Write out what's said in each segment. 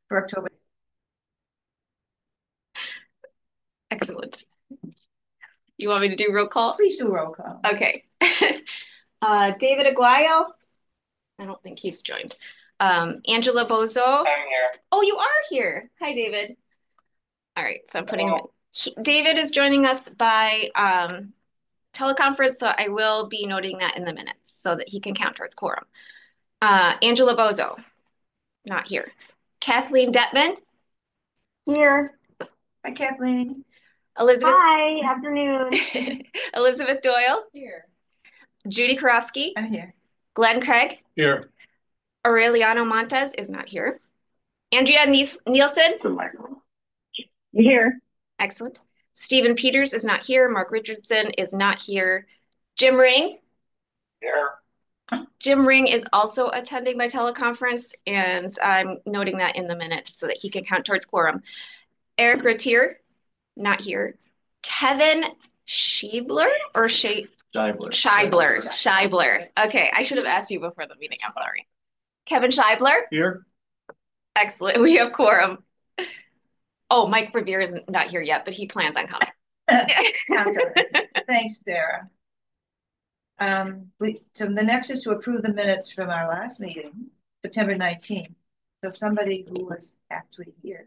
for October. Excellent. You want me to do roll call? Please do a roll call. Okay. David Aguayo. I don't think he's joined. Angela Bozo. I'm here. Oh, you are here. Hi, David. All right, so I'm putting him. David is joining us by teleconference, so I will be noting that in the minutes so that he can count towards quorum. Angela Bozo, not here. Kathleen Detman. Here. Hi, Kathleen. Elizabeth. Hi, afternoon. Elizabeth Doyle. Here. Judy Karofsky. I'm here. Glenn Craig. Here. Aureliano Montes is not here. Andrea Nielsen. Here. Excellent. Stephen Peters is not here. Mark Richardson is not here. Jim Ring. Here. Jim Ring is also attending by teleconference, and I'm noting that in the minutes so that he can count towards quorum. Eric Ratier, not here. Kevin Scheibler or Scheibler. Okay, I should have asked you before the meeting. I'm sorry. Kevin Scheibler. Here. Excellent. We have quorum. Oh, Mike Revere is not here yet, but he plans on coming. Thanks, Sarah. So the next is to approve the minutes from our last meeting, September 19th. So somebody who was actually here.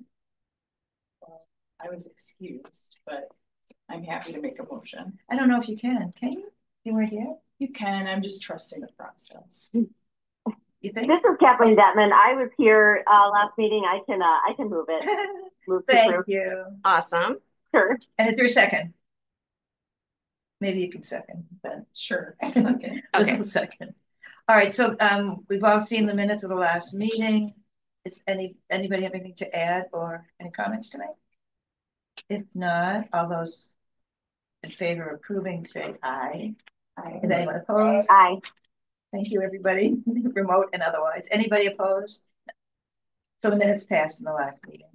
I was excused, but I'm happy to make a motion. I don't know if you can you? You weren't here? You can, I'm just trusting the process. You think? This is Kathleen Detman. I was here last meeting. I can move it. Thank you. Awesome. Sure. And is there a second? Maybe you can second then. Sure, I'll second. Okay. Second. All right, so we've all seen the minutes of the last meeting. Is anybody have anything to add or any comments tonight? If not, all those in favor of approving say aye. Aye. Is anyone opposed? Aye. Thank you, everybody, remote and otherwise. Anybody opposed? So the minutes passed in the last meeting.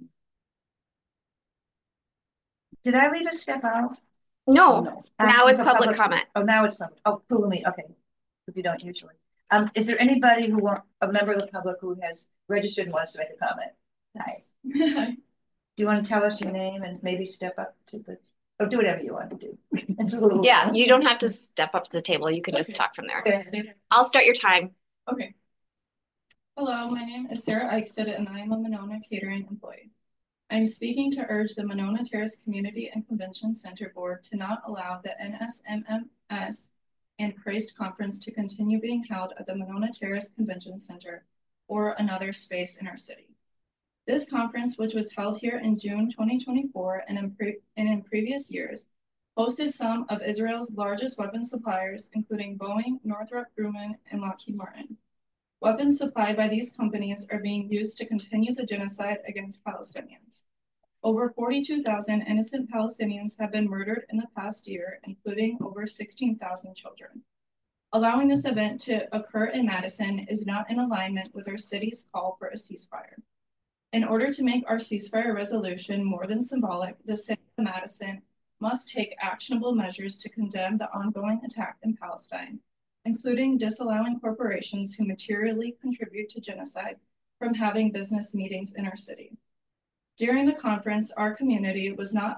Did I leave a step out? No. Now it's public comment. Oh, now it's public. Oh, cool me. Okay. If you don't usually. Is there anybody a member of the public who has registered and wants to make a comment? Nice. Do you want to tell us your name and maybe step up to the, or do whatever you want to do? Yeah, you don't have to step up to the table. You can just talk from there. Okay. I'll start your time. Okay. Hello, my name is Sarah Eichstead and I am a Monona Catering employee. I'm speaking to urge the Monona Terrace Community and Convention Center Board to not allow the NSMMS and Christ Conference to continue being held at the Monona Terrace Convention Center or another space in our city. This conference, which was held here in June 2024 and in previous years, hosted some of Israel's largest weapons suppliers, including Boeing, Northrop Grumman, and Lockheed Martin. Weapons supplied by these companies are being used to continue the genocide against Palestinians. Over 42,000 innocent Palestinians have been murdered in the past year, including over 16,000 children. Allowing this event to occur in Madison is not in alignment with our city's call for a ceasefire. In order to make our ceasefire resolution more than symbolic, the city of Madison must take actionable measures to condemn the ongoing attack in Palestine, including disallowing corporations who materially contribute to genocide from having business meetings in our city. During the conference, our community was not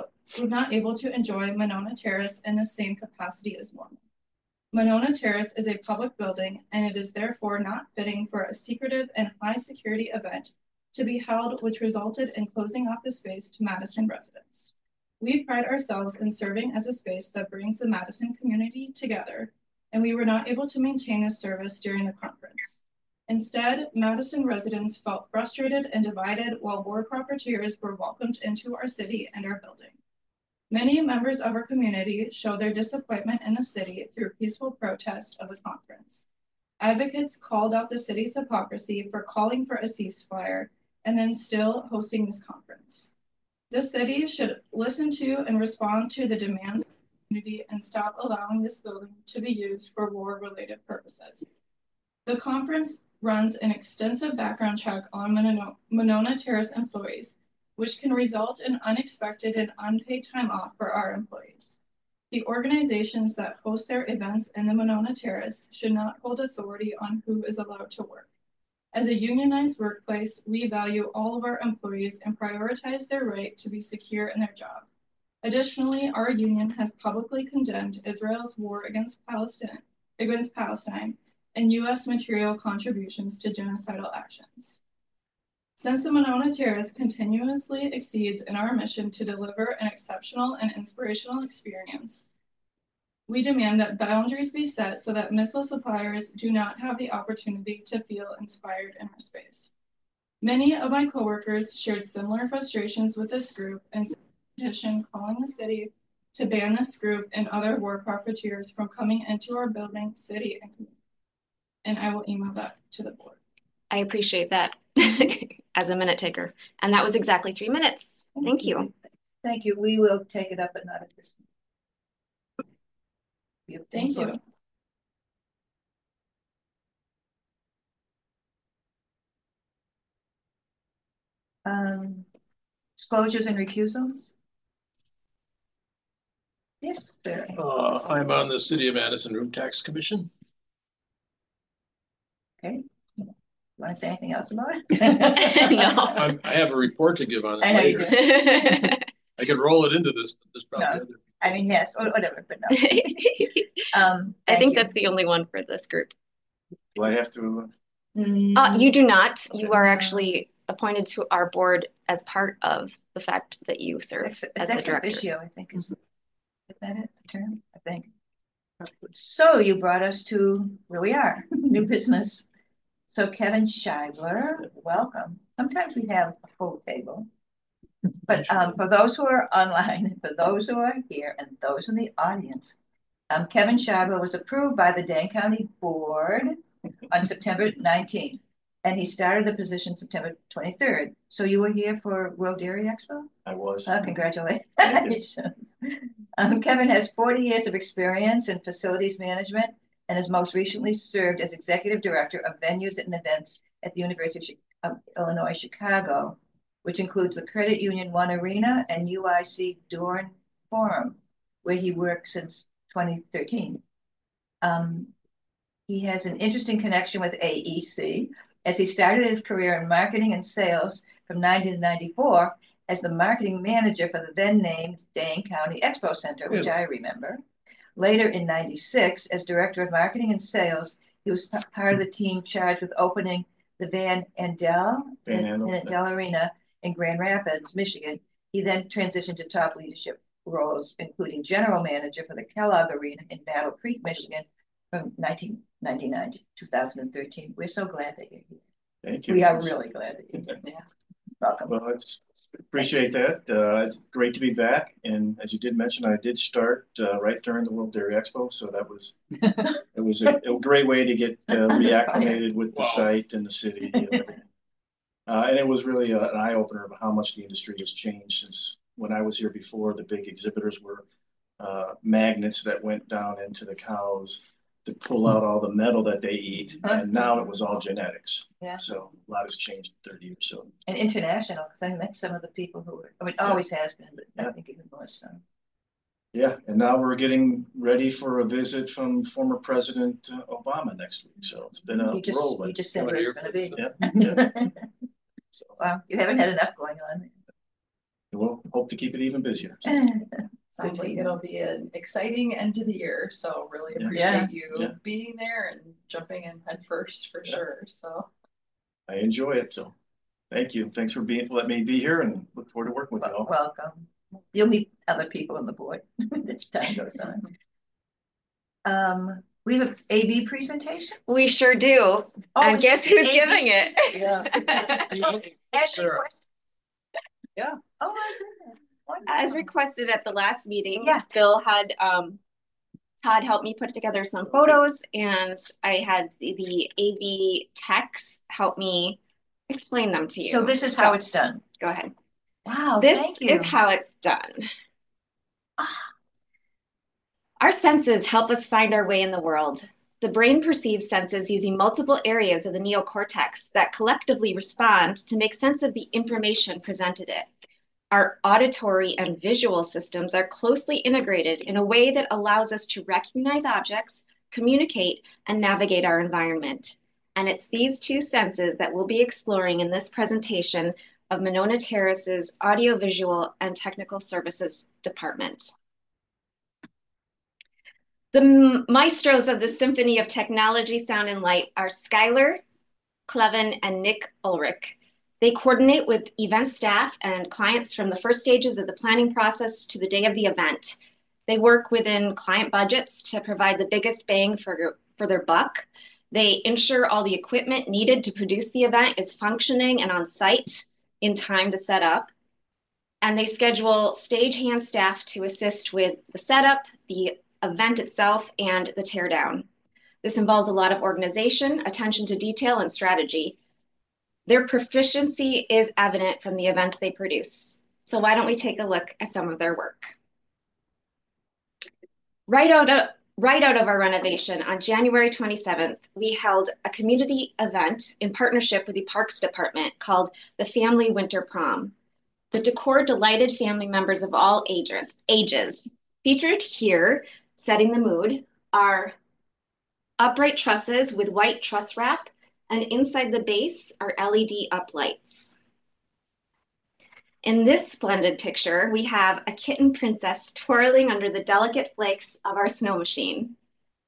able to enjoy Monona Terrace in the same capacity as normal. Monona Terrace is a public building, and it is therefore not fitting for a secretive and high security event to be held, which resulted in closing off the space to Madison residents. We pride ourselves in serving as a space that brings the Madison community together, and we were not able to maintain this service during the conference. Instead, Madison residents felt frustrated and divided while war profiteers were welcomed into our city and our building. Many members of our community showed their disappointment in the city through peaceful protest of the conference. Advocates called out the city's hypocrisy for calling for a ceasefire and then still hosting this conference. The city should listen to and respond to the demands of the community and stop allowing this building to be used for war-related purposes. The conference runs an extensive background check on Monona Terrace employees, which can result in unexpected and unpaid time off for our employees. The organizations that host their events in the Monona Terrace should not hold authority on who is allowed to work. As a unionized workplace, we value all of our employees and prioritize their right to be secure in their job. Additionally, our union has publicly condemned Israel's war against Palestine and U.S. material contributions to genocidal actions. Since the Monona Terrace continuously exceeds in our mission to deliver an exceptional and inspirational experience, we demand that boundaries be set so that missile suppliers do not have the opportunity to feel inspired in our space. Many of my coworkers shared similar frustrations with this group and sent a petition calling the city to ban this group and other war profiteers from coming into our building, city, and community. And I will email that to the board. I appreciate that as a minute taker. And that was exactly 3 minutes. Thank you. Thank you. We will take it up, but not at this. Thank you. Disclosures and recusals? Yes, sir. I'm on the City of Madison Room Tax Commission. Okay. You want to say anything else about it? No. I have a report to give on it I know you later. do. I could roll it into this, but there's probably other. I mean, yes, or whatever, but no. I think that's the only one for this group. Do I have to? You do not. You are actually appointed to our board as part of the fact that you serve as the director. Officio, I think is that it, the term? I think. So you brought us to where we are, new business. So Kevin Scheibler, welcome. Sometimes we have a full table. But for those who are online, for those who are here, and those in the audience, Kevin Scheibler was approved by the Dane County Board on September 19th, and he started the position September 23rd. So you were here for World Dairy Expo? I was. Oh, congratulations. Kevin has 40 years of experience in facilities management and has most recently served as executive director of venues and events at the University of Illinois, Chicago, which includes the Credit Union One Arena and UIC Dorn Forum, where he worked since 2013. He has an interesting connection with AEC, as he started his career in marketing and sales from 90 to 94 as the marketing manager for the then named Dane County Expo Center, which I remember. Later in 96, as director of marketing and sales, he was part of the team charged with opening the Van Andel Arena in Grand Rapids, Michigan. He then transitioned to top leadership roles, including general manager for the Kellogg Arena in Battle Creek, Michigan, from 1999 to 2013. We're so glad that you're here. Thank you. We are really glad that you're here. Yeah. Welcome. Well, appreciate that. It's great to be back. And as you did mention, I did start right during the World Dairy Expo. So that was, it was a great way to get reacclimated with the site and the city and everything. And it was really an eye-opener of how much the industry has changed since when I was here before. The big exhibitors were magnets that went down into the cows to pull out all the metal that they eat, and now it was all genetics. Yeah. So a lot has changed in 30 years. So. And international, because I met some of the people who were, I mean, always has been, but I think even more so. Yeah, and now we're getting ready for a visit from former President Obama next week. So it's been a whirlwind. You just said where it's going to be. Yeah. So, wow, you haven't had enough going on. We'll hope to keep it even busier. So. Sounds like it'll be an exciting end to the year. So really appreciate you being there and jumping in head first for sure. So I enjoy it. So thank you. Thanks for letting me be here and look forward to working with you all. Welcome. You'll meet other people on the board as time goes on. We have an AV presentation. We sure do. And guess who's giving it? Yeah. Sarah. Yeah. Oh my goodness. As requested at the last meeting, Bill had Todd helped me put together some photos, and I had the AV techs help me explain them to you. So this is how it's done. Go ahead. Wow, this is how it's done. Our senses help us find our way in the world. The brain perceives senses using multiple areas of the neocortex that collectively respond to make sense of the information presented it. Our auditory and visual systems are closely integrated in a way that allows us to recognize objects, communicate, and navigate our environment. And it's these two senses that we'll be exploring in this presentation of Monona Terrace's Audiovisual and Technical Services Department. The maestros of the Symphony of Technology, Sound, and Light are Skylar Clevin and Nick Ulrich. They coordinate with event staff and clients from the first stages of the planning process to the day of the event. They work within client budgets to provide the biggest bang for their buck. They ensure all the equipment needed to produce the event is functioning and on site in time to set up. And they schedule stagehand staff to assist with the setup, the event itself, and the teardown. This involves a lot of organization, attention to detail, and strategy. Their proficiency is evident from the events they produce. So why don't we take a look at some of their work? Right out of our renovation on January 27th, we held a community event in partnership with the Parks Department called the Family Winter Prom. The decor delighted family members of all ages. Featured here, setting the mood, are upright trusses with white truss wrap, and inside the base are LED uplights. In this splendid picture, we have a kitten princess twirling under the delicate flakes of our snow machine.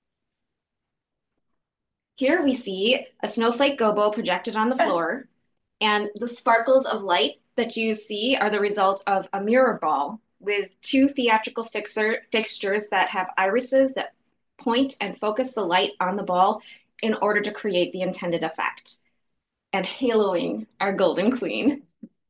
Here we see a snowflake gobo projected on the floor, and the sparkles of light that you see are the result of a mirror ball with two theatrical fixtures that have irises that point and focus the light on the ball in order to create the intended effect, and haloing our golden queen.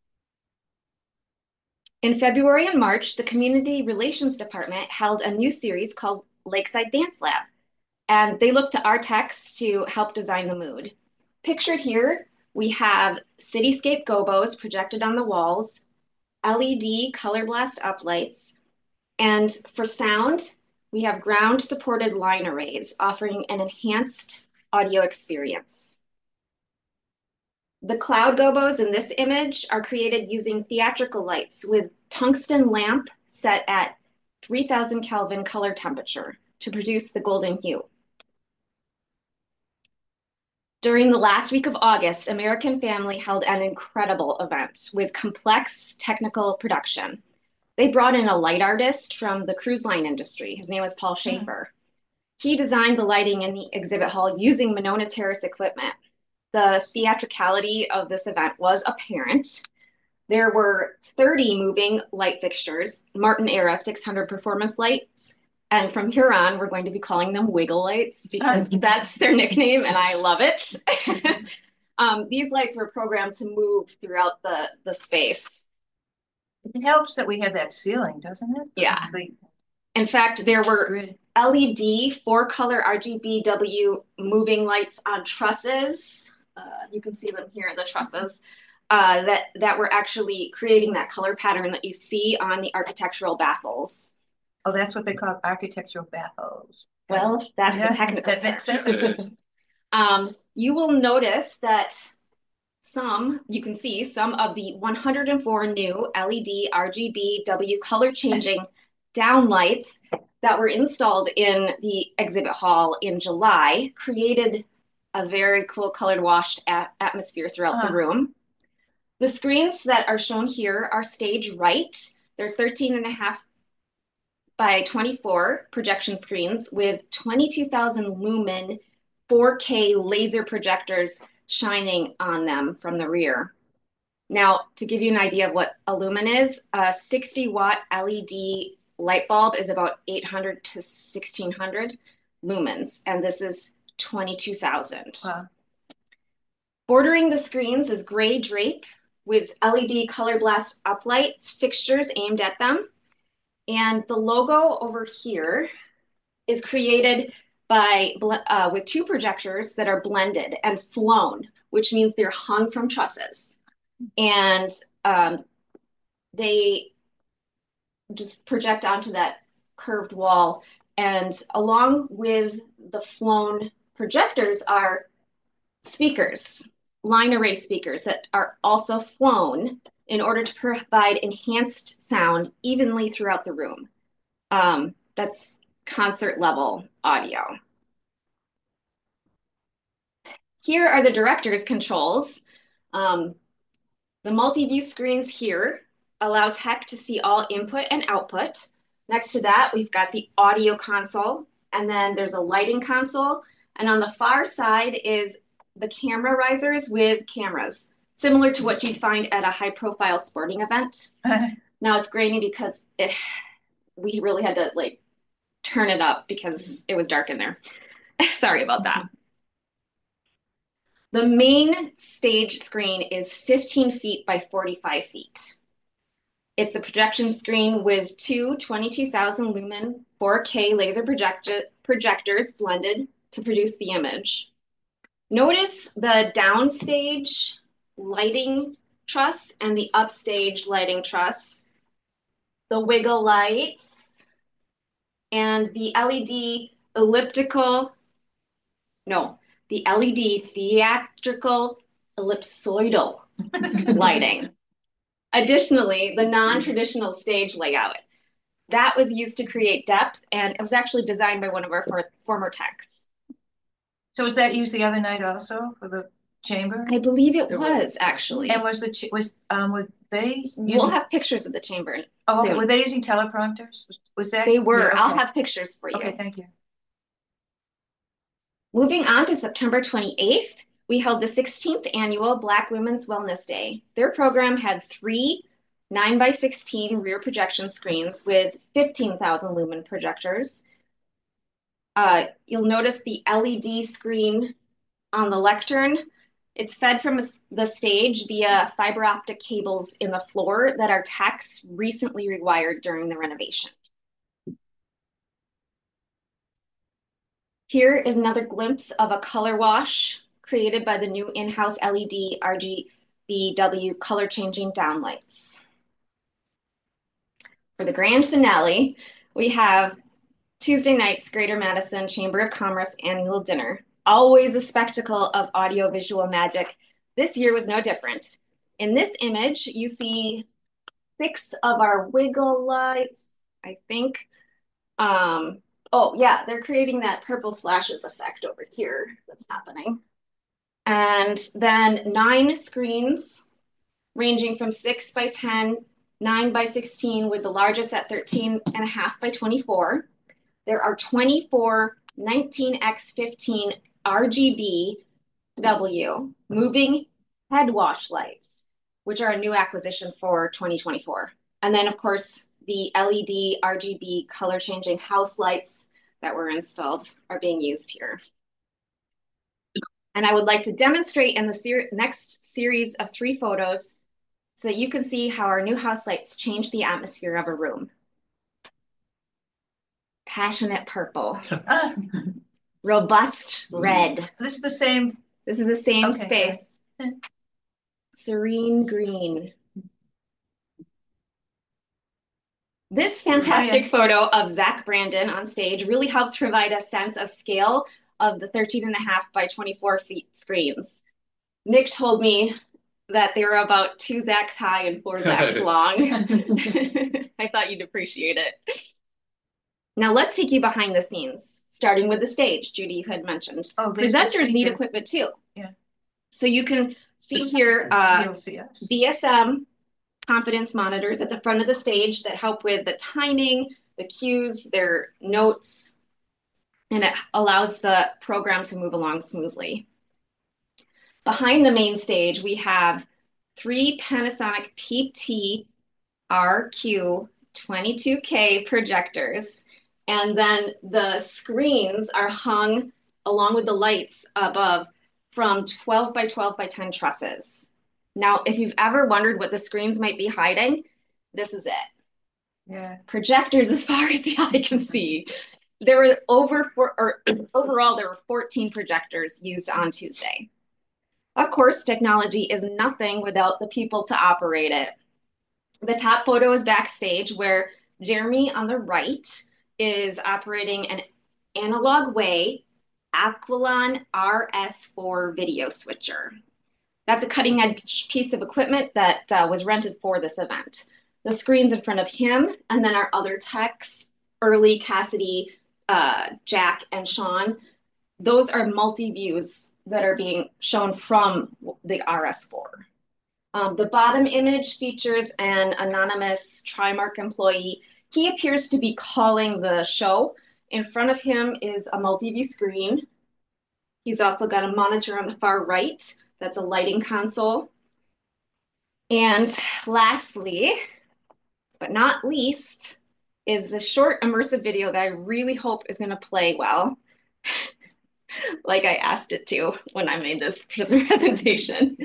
In February and March, the Community Relations Department held a new series called Lakeside Dance Lab, and they looked to our techs to help design the mood. Pictured here, we have cityscape gobos projected on the walls, LED color blast uplights, and for sound, we have ground-supported line arrays offering an enhanced audio experience. The cloud gobos in this image are created using theatrical lights with tungsten lamp set at 3000 Kelvin color temperature to produce the golden hue. During the last week of August, American Family held an incredible event with complex technical production. They brought in a light artist from the cruise line industry. His name was Paul Schaefer. He designed the lighting in the exhibit hall using Monona Terrace equipment. The theatricality of this event was apparent. There were 30 moving light fixtures, Martin era 600 performance lights. And from here on, we're going to be calling them wiggle lights because that's their nickname and I love it. These lights were programmed to move throughout the space. It helps that we have that ceiling, doesn't it? Yeah. In fact, there were LED 4-color RGBW moving lights on trusses. You can see them here, the trusses, that were actually creating that color pattern that you see on the architectural baffles. Oh, that's what they call architectural baffles. Well, that's the technical term. You will notice that you can see some of the 104 new LED RGBW color changing downlights that were installed in the exhibit hall in July created a very cool colored washed atmosphere throughout the room. The screens that are shown here are stage right. They're 13.5 by 24 projection screens with 22,000 lumen 4K laser projectors shining on them from the rear. Now, to give you an idea of what a lumen is, a 60-watt LED light bulb is about 800 to 1600 lumens, and this is 22,000. Wow. Bordering the screens is gray drape with LED color blast uplights fixtures aimed at them. And the logo over here is created by with two projectors that are blended and flown, which means they're hung from trusses. And they just project onto that curved wall. And along with the flown projectors are speakers, line array speakers that are also flown in order to provide enhanced sound evenly throughout the room. That's concert level audio. Here are the director's controls. The multi-view screens here allow tech to see all input and output. Next to that, we've got the audio console, and then there's a lighting console. And on the far side is the camera risers with cameras, similar to what you'd find at a high-profile sporting event. Now it's grainy because we really had to like turn it up because it was dark in there. Sorry about that. The main stage screen is 15 feet by 45 feet. It's a projection screen with two 22,000 lumen 4K laser projectors blended to produce the image. Notice the downstage lighting truss and the upstage lighting truss, the wiggle lights, and the LED theatrical ellipsoidal lighting. Additionally, the non-traditional stage layout. That was used to create depth, and it was actually designed by one of our former techs. So was that used the other night also for the chamber? I believe it was actually. And were they We'll have pictures of the chamber. Oh, soon. were they using teleprompters? Was that? They were. Yeah, okay. I'll have pictures for you. Okay, thank you. Moving on to September 28th, we held the 16th annual Black Women's Wellness Day. Their program had 3 9x16 rear projection screens with 15,000 lumen projectors. You'll notice the LED screen on the lectern. It's fed from the stage via fiber optic cables in the floor that our techs recently rewired during the renovation. Here is another glimpse of a color wash created by the new in-house LED RGBW color changing downlights. For the grand finale, we have Tuesday night's Greater Madison Chamber of Commerce annual dinner. Always a spectacle of audio-visual magic. This year was no different. In this image, you see 6 of our wiggle lights, I think. Oh yeah, they're creating that purple slashes effect over here that's happening. And then 9 screens ranging from 6 by 10, 9 by 16 with the largest at 13.5 by 24. There are 24 19x15 RGBW moving head wash lights, which are a new acquisition for 2024. And then of course, the LED RGB color changing house lights that were installed are being used here. And I would like to demonstrate in the next series of 3 photos so that you can see how our new house lights change the atmosphere of a room. Passionate purple, robust red. This is the same. This is the same Okay, space. Yeah. Serene green. This fantastic photo of Zach Brandon on stage really helps provide a sense of scale of the 13.5 by 24 feet screens. Nick told me that they were about 2 Zachs high and 4 Zachs long. I thought you'd appreciate it. Now let's take you behind the scenes, starting with the stage. Judy, you had mentioned. Oh, presenters need equipment too. Yeah. So you can see here BSM confidence monitors at the front of the stage that help with the timing, the cues, their notes, and it allows the program to move along smoothly. Behind the main stage, we have 3 Panasonic PT-RQ 22K projectors, and then the screens are hung along with the lights above from 12 by 12 by 10 trusses. Now, if you've ever wondered what the screens might be hiding, this is it. Yeah. Projectors as far as the eye can see. There were overall, there were 14 projectors used on Tuesday. Of course, technology is nothing without the people to operate it. The top photo is backstage where Jeremy on the right is operating an analog way Aquilon RS4 video switcher. That's a cutting edge piece of equipment that was rented for this event. The screens in front of him and then our other techs, Early, Cassidy, Jack, and Sean, those are multi-views that are being shown from the RS4. The bottom image features an anonymous Trimark employee. He appears to be calling the show. In front of him is a multi-view screen. He's also got a monitor on the far right. That's a lighting console. And lastly, but not least, is the short immersive video that I really hope is going to play well, like I asked it to when I made this presentation.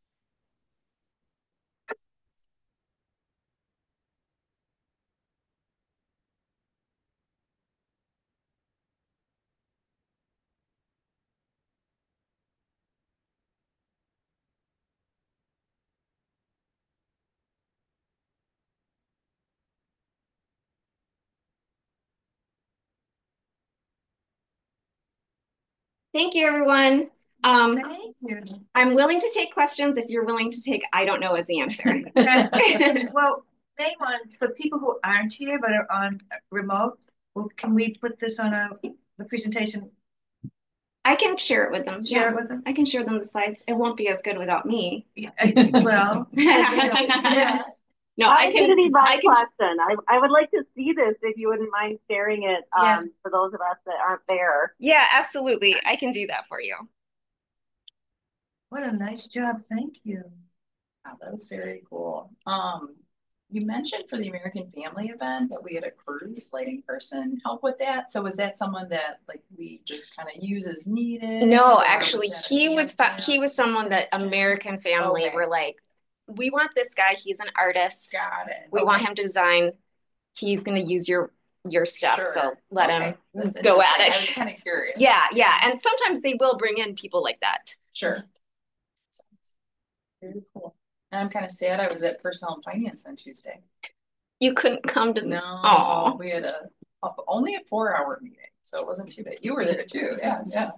Thank you, everyone. Thank you. I'm willing to take questions if you're willing to take I don't know as the answer. Well, main one, for people who aren't here but are on remote, well, can we put this on the presentation? I can share it with them. Share it with them? I can share them the slides. It won't be as good without me. Well, Yeah. No, I That can. would be my I can. question. I would like to see this if you wouldn't mind sharing it Yeah. for those of us that aren't there. Yeah, absolutely. I can do that for you. what a nice job. Thank you. Wow, that was very cool. You mentioned for the American Family event that we had a cruise lighting person help with that. So was that someone that like we just kind of use as needed? No, or actually, that a he was campaign? he was someone that American Family Okay. were like, we want this guy. He's an artist. Got it. We want him to design. He's going to use your stuff. Sure. So let Okay. him That's go at interesting. I it. was kind of curious. Yeah. And sometimes they will bring in people like that. Sure. Very cool. And I'm kind of sad I was at Personnel and Finance on Tuesday. You couldn't come to No, Aw. we had only a 4-hour meeting, so it wasn't too bad. You were there too, yeah.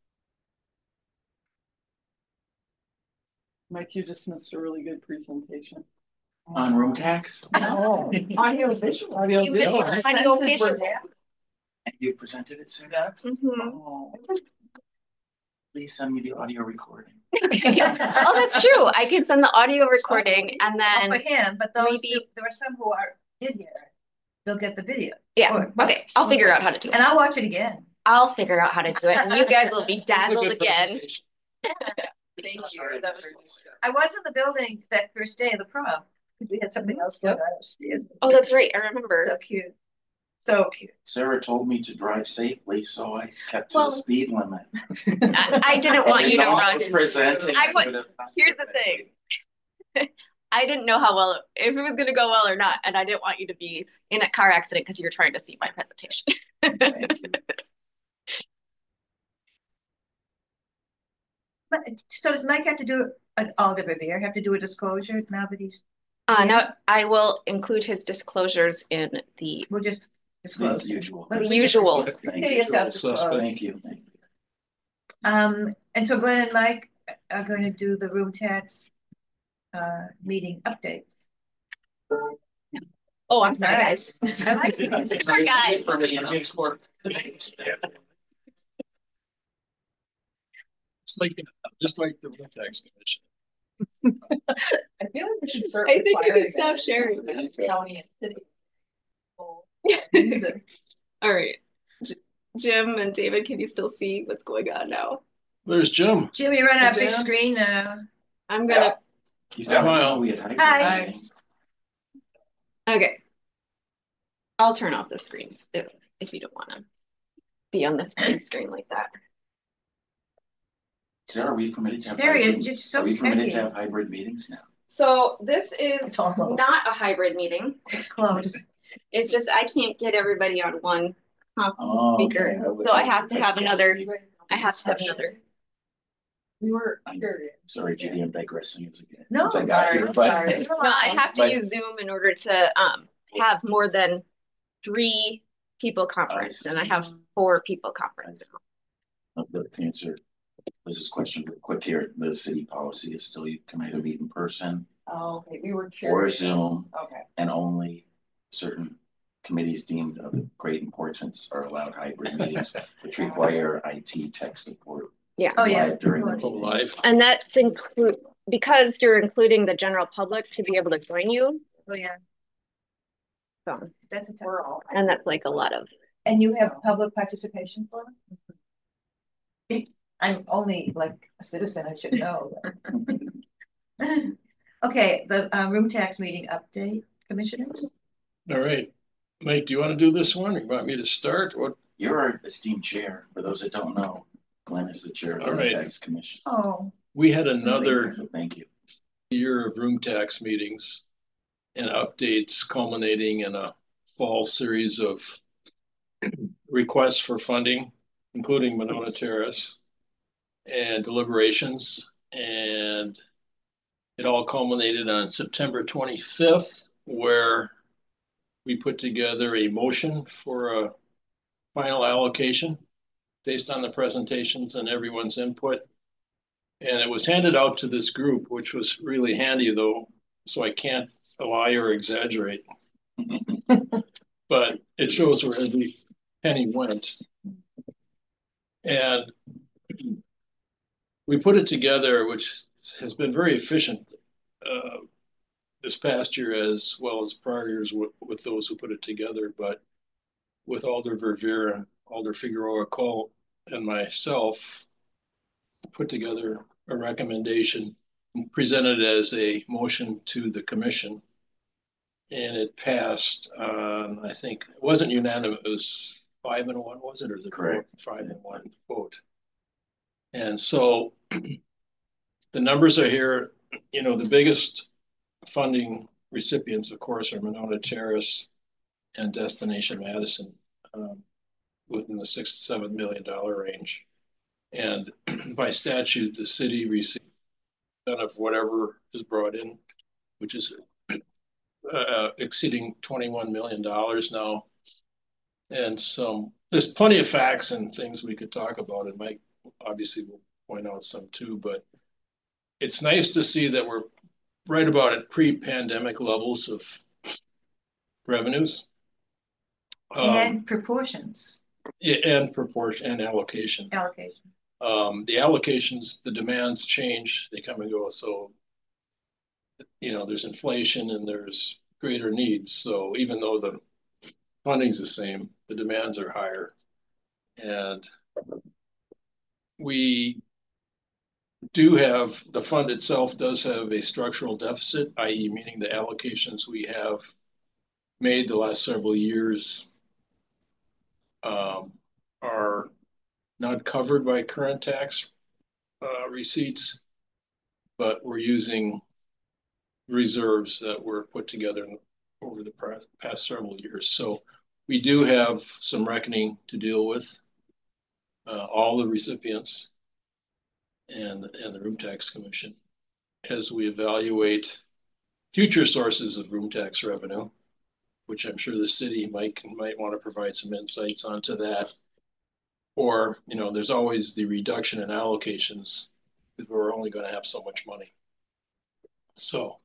Mike, you just missed a really good presentation. On room tax? Oh. Audio visual. You missed visual. it. Audio visual. And you presented it, Sarah? That's. Mhm. Oh. Please send me the audio recording. Oh, that's true. I can send the audio recording and Well, for then, him, but those, maybe- there are some who did hear it. They'll get the video. yeah, Or- okay, I'll figure out how to do And it. I'll watch it again. I'll figure out how to do it and you guys will be dazzled Good again. presentation. Thank you. That was I was in the building that first day of the prom. We had something else going on upstairs. Oh, that's right. I So remember. cute. So cute. Sarah told me to drive safely, so I kept to Well, the speed limit. I didn't want you to run. Presenting. I would- here's the thing. I didn't know how well, if it was going to go well or not. And I didn't want you to be in a car accident because you're trying to see my presentation. But so does Mike have to do Alder Revere have to do a disclosure now that he's? No, I will include his disclosures in the We'll just disclose. Usual. But The we- usual. Thank Yeah, you have to disclose. Thank you. And so Glenn and Mike are going to do the room tax meeting updates. Oh, I'm sorry, Nice. guys. Sorry, guys. For me, and I'm- It's like, just like the room tax commission. I feel like we should start. I think you requiring can stop that sharing. in County and city. Use it. All right. Jim and David, can you still see what's going on now? There's Jim. Jim, you're on our big Jim? screen now. I'm gonna, You said Smile. we had Hi. okay. I'll turn off the screens if you don't wanna be on the big screen like that. Sarah, are we permitted to have? There you- hybrid- you're so Are we permitted to techy. have hybrid meetings now? So this is It's almost. not a hybrid meeting. It's close. It's just I can't get everybody on one Oh, speaker. okay. So I have to have another, I have to have another. We were I'm curious. sorry, Judy, I'm digressing as again. No, since I got sorry, here, I'm but- sorry. No, I have to But- use Zoom in order to have more than 3 people conferenced, and I have 4 people conferenced. The answer, this is question real quick here. The city policy is still you can either meet in person Oh, okay, we were curious. Zoom. Okay. and only certain committees deemed of great importance are allowed hybrid meetings, which require IT tech support Yeah. Oh, yeah. live during the Go meeting. live. And that's because you're including the general public to be able to join you. Oh, yeah, So, that's a tough. We're all. and that's like a lot of, And you have public participation for it? I'm only like a citizen, I should know. Okay, the room tax meeting update, commissioners? All right. Mike, do you want to do this one? Or you want me to start? What? You're our esteemed chair. For those that don't know, Glenn is the chair of the All right. Tax Commission. Oh, We had another So thank you. year of room tax meetings and updates culminating in a fall series of requests for funding, including Monona Terrace and deliberations. And it all culminated on September 25th, where we put together a motion for a final allocation based on the presentations and everyone's input. And it was handed out to this group, which was really handy though, so I can't lie or exaggerate. But it shows where every penny went. And we put it together, which has been very efficient this past year as well as prior years with those who put it together. But with Alder Verveer, Alder Figueroa Cole, and myself, put together a recommendation presented as a motion to the commission. And it passed, I think it wasn't unanimous, it was 5-1, was it? Or the Correct. 5-1 vote. And so the numbers are here. You know, the biggest funding recipients, of course, are Monona Terrace and Destination Madison, within the $6 to $7 million range. And by statute, the city receives of whatever is brought in, which is exceeding $21 million now. And so there's plenty of facts and things we could talk about, and Mike obviously will point out some too, but it's nice to see that we're right about at pre-pandemic levels of revenues. and proportions, And proportion and allocation. allocation. The allocations, the demands change, they come and go. So, you know, there's inflation and there's greater needs. So even though the funding's the same, the demands are higher. And we do have, the fund itself does have a structural deficit, i.e. meaning the allocations we have made the last several years are not covered by current tax receipts, but we're using reserves that were put together over the past several years. So we do have some reckoning to deal with, all the recipients and the Room Tax Commission as we evaluate future sources of room tax revenue, which I'm sure the city might want to provide some insights onto that. Or, you know, there's always the reduction in allocations because we're only going to have so much money. So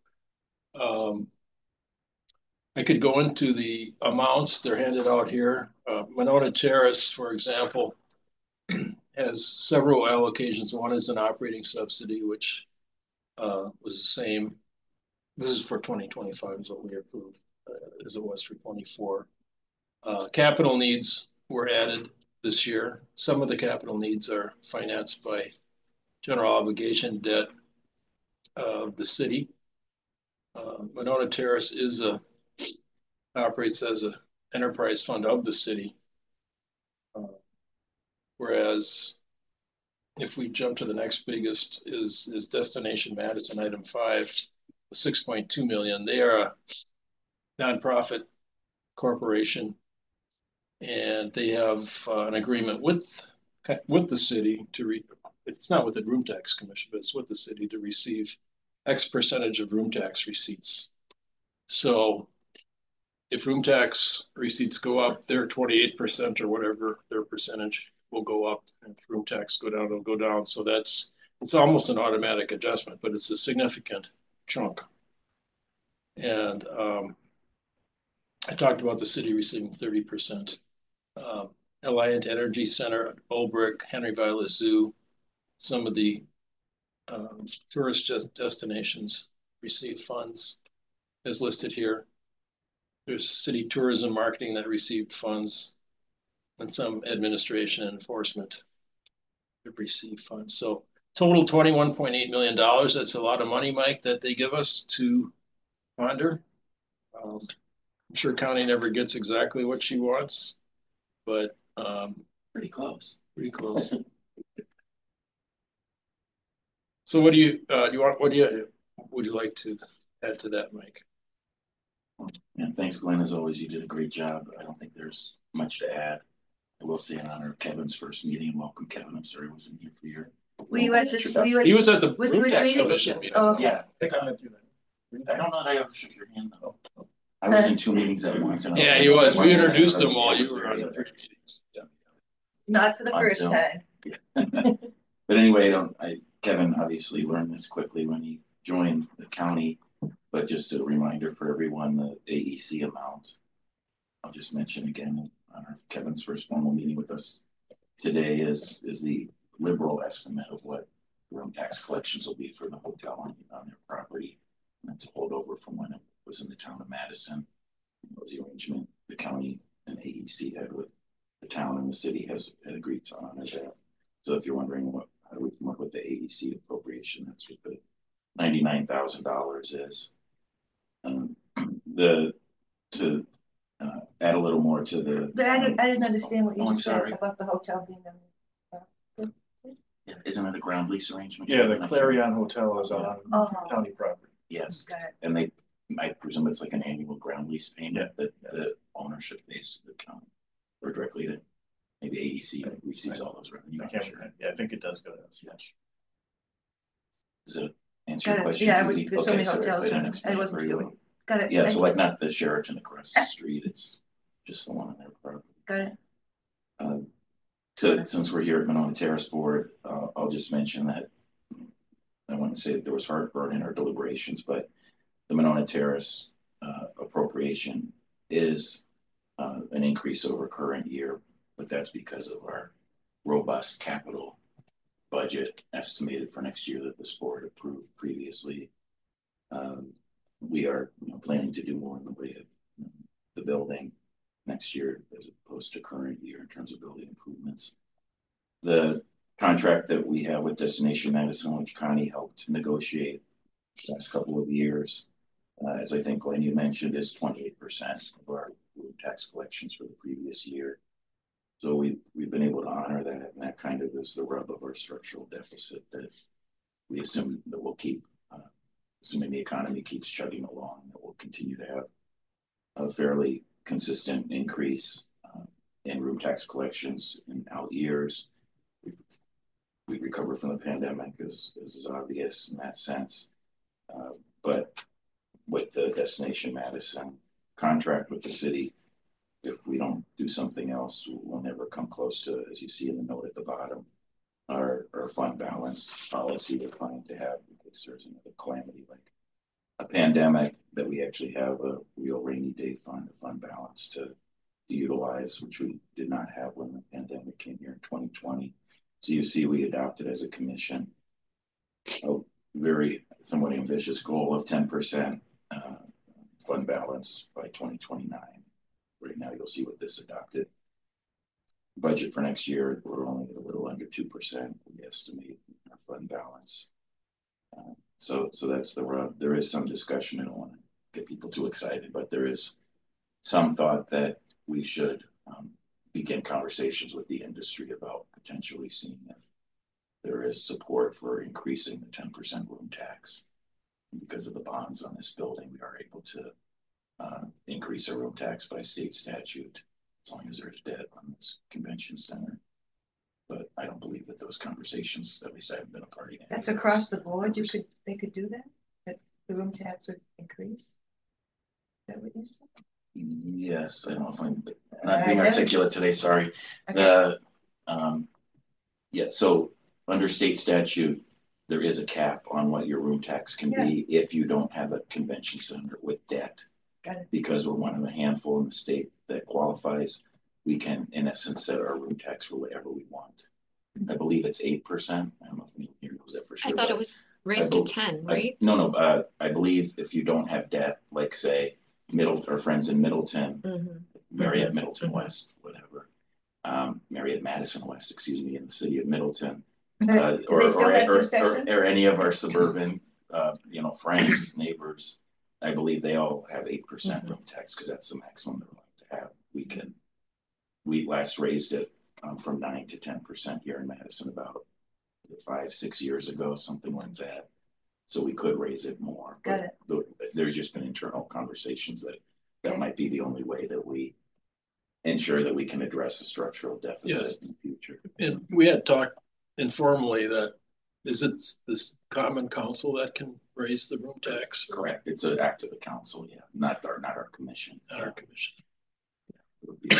I could go into the amounts. They're handed out here. Monona Terrace, for example, has several allocations. One is an operating subsidy, which was the same. This is for 2025 is what we approved, as it was for 24. Capital needs were added this year. Some of the capital needs are financed by general obligation debt of the city. Monona Terrace operates as an enterprise fund of the city. Whereas if we jump to the next biggest is Destination Madison, item 5, 6.2 million. They are a nonprofit corporation, and they have an agreement with the city to it's not with the Room Tax Commission, but it's with the city to receive X percentage of room tax receipts. So if room tax receipts go up, their 28% or whatever their percentage will go up, and if room tax go down, it'll go down. So it's almost an automatic adjustment, but it's a significant chunk. And I talked about the city receiving 30%. Alliant Energy Center, Olbrich, Henry Vilas Zoo, some of the tourist destinations receive funds as listed here. There's city tourism marketing that received funds, and some administration and enforcement that received funds. So total $21.8 million. That's a lot of money, Mike, that they give us to ponder. I'm sure county never gets exactly what she wants, but Pretty close. pretty close. So what do you would you like to add to that, Mike? And thanks, Glenn, as always, you did a great job. I don't think there's much to add. I will say in honor of Kevin's first meeting, and welcome, Kevin. I'm sorry I wasn't here for your. Were you at this? He was at the Which room tax meeting? commission meeting. Oh, okay. Yeah, I think I went through that. I don't know that I ever shook your hand though. I was in 2 meetings at once. And Yeah, he was. We introduced him while you were on the meetings. Not for the On first Zoom. time. But anyway, Kevin obviously learned this quickly when he joined the county, but just a reminder for everyone, the AEC amount. I'll just mention again in honor of Kevin's first formal meeting with us today is the liberal estimate of what room tax collections will be for the hotel on their property. And that's a holdover from when it was in the town of Madison. It was the arrangement the county and AEC had with the town, and the city had agreed to honor that. So if you're wondering how do we come up with the AEC appropriation, that's what the $99,000 is. To add a little more to the. But I didn't understand what you I'm just said sorry. about the hotel being. Yeah, isn't it a ground lease arrangement? Yeah, the Clarion Hotel is on county property. Yes, Got it. and I presume it's like an annual ground lease payment that the ownership pays to the county or directly to maybe AEC receives all those revenue. I think it does go to us. Yes. Does it answer your question? Yeah, Judy? there's so many sorry, hotels. I didn't explain I it wasn't very sure. well. Got it. Yeah, so like not the Sheraton across the street, it's just the one on their property. Got it. Since we're here at Monona Terrace Board, I'll just mention that I want to say that there was heartburn in our deliberations, but the Monona Terrace appropriation is an increase over current year, but that's because of our robust capital budget estimated for next year that this board approved previously. We are planning to do more in the way of the building next year as opposed to current year in terms of building improvements. The contract that we have with Destination Madison, which Connie helped negotiate the last couple of years, as I think Glenn you mentioned, is 28% of our room tax collections for the previous year. So we've been able to honor that, and that kind of is the rub of our structural deficit that we assume that we'll keep, assuming the economy keeps chugging along, that we'll continue to have a fairly consistent increase in room tax collections in out years. We recover from the pandemic is obvious in that sense, but with the Destination Madison contract with the city, if we don't do something else, we'll never come close to, as you see in the note at the bottom, our fund balance policy we're trying to have in case there's another calamity like a pandemic, that we actually have a real rainy day fund, a fund balance to utilize, which we did not have when the pandemic came here in 2020. So you see, we adopted as a commission a very somewhat ambitious goal of 10% fund balance by 2029. Right now, you'll see with this adopted budget for next year, we're only a little under 2%. We estimate our fund balance. So that's the rub. There is some discussion. I don't want to get people too excited, but there is some thought that we should begin conversations with the industry about potentially seeing if there is support for increasing the 10% room tax. Because of the bonds on this building, we are able to increase our room tax by state statute as long as there's debt on this convention center. But I don't believe that those conversations, at least I haven't been a party to. That's across the board. They could do that. That the room tax would increase. Is that what you said? Yes, I don't know if I'm not being articulate today. Sorry. Okay. Yeah. So under state statute, there is a cap on what your room tax can be if you don't have a convention center with debt. Got it. Because we're one of a handful in the state that qualifies, we can, in essence, set our room tax for whatever we want. I believe it's 8%. I don't know if knows that for sure. I thought but it was raised to bel- 10, right? No, I believe if you don't have debt, like say our friends in Middleton, Marriott Middleton West, whatever, Marriott Madison West, excuse me, in the city of Middleton, or any of our suburban, friends, neighbors, I believe they all have 8% room tax because that's the maximum they're allowed to have. We last raised it from 9 to 10% here in Madison about 5-6 years ago, something like that. So we could raise it more. Got but there's just been internal conversations that might be the only way that we ensure that we can address the structural deficit in the future. And we had talked informally that is it this common council that can raise the room tax? Correct. It's an act of the council, yeah, not our commission. Not our commission. It would be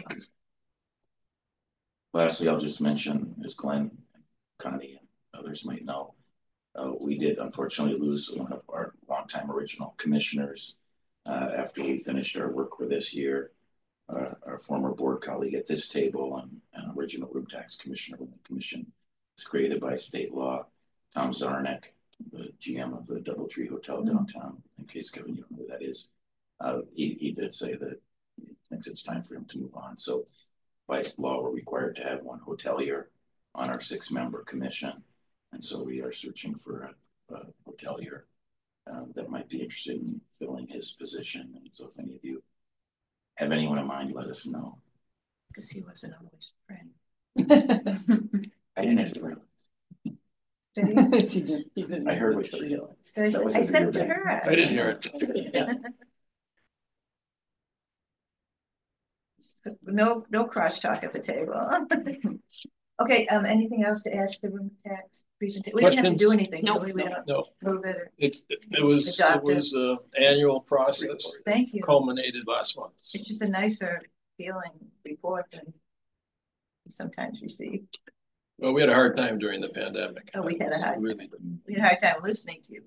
Lastly, I'll just mention, as Glenn, Connie, and others might know, we did unfortunately lose one of our longtime original commissioners after we finished our work for this year. Our former board colleague at this table and original room tax commissioner when the commission was created by state law, Tom Zarnik, the GM of the Doubletree Hotel downtown, in case Kevin, you don't know who that is. He did say that he thinks it's time for him to move on. So by law, we're required to have one hotelier on our 6-member commission. And so we are searching for a hotelier that might be interested in filling his position. And so if any of you have anyone in mind, let us know. Because he wasn't always a friend. I didn't have to realize. Did he? I heard what you said. So I said to her. I didn't hear it. No crosstalk at the table. Okay, anything else to ask the room tax presentation? We didn't have to do anything. No, we don't no. move it. Or It was an annual process. Thank you. Culminated last month. It's just a nicer feeling report than we sometimes receive. Well, we had a hard time during the pandemic. Oh, we had a hard really we had a hard time listening to you.